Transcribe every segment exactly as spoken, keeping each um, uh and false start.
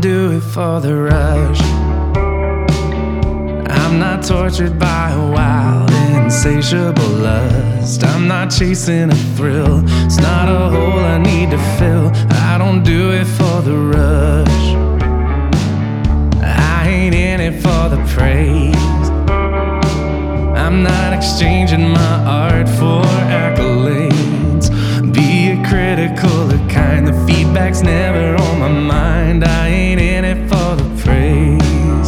do it for the rush. I'm not tortured by a wild, insatiable lust. I'm not chasing a thrill. It's not a hole I need to fill. I don't do it for the rush. I ain't in it for the praise. I'm not exchanging my art for accolades. Be a critical the kind, the feedback's never on my mind. I ain't in it for the praise.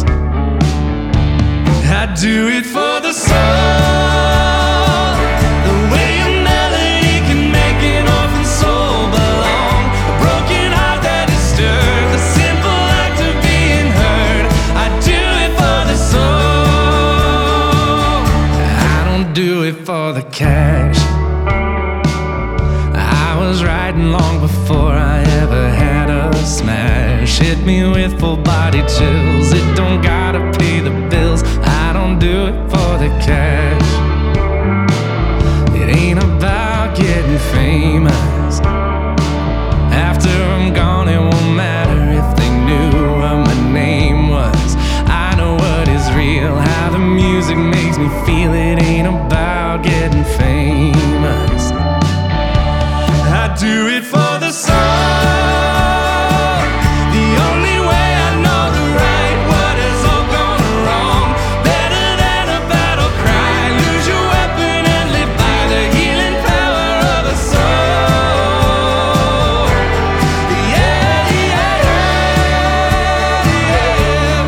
I do it for the soul. The way a melody can make an orphan soul belong. A broken heart that is stirred, the simple act of being heard. I do it for the soul. I don't do it for the cash. I was writing long before I ever had a smash. Hit me with full body chills. It don't gotta pay the bills. I don't do it for the cash. It ain't about getting famous. After I'm gone, it won't matter if they knew what my name was. I know what is real, how the music makes me feel. It ain't about getting famous. I do it for the soul. The only way I know the right, what has all gone wrong. Better than a battle cry. Lose your weapon and live by the healing power of the soul. Yeah, yeah, yeah, yeah.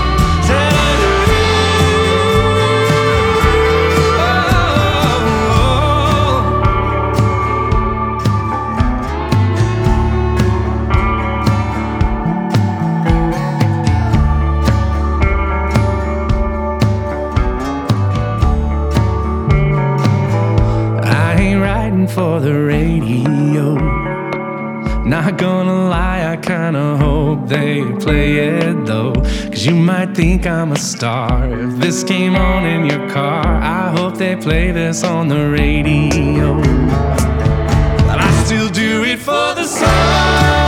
For the radio, not gonna lie, I kinda hope they play it though. Cause you might think I'm a star if this came on in your car. I hope they play this on the radio. But I still do it for the soul.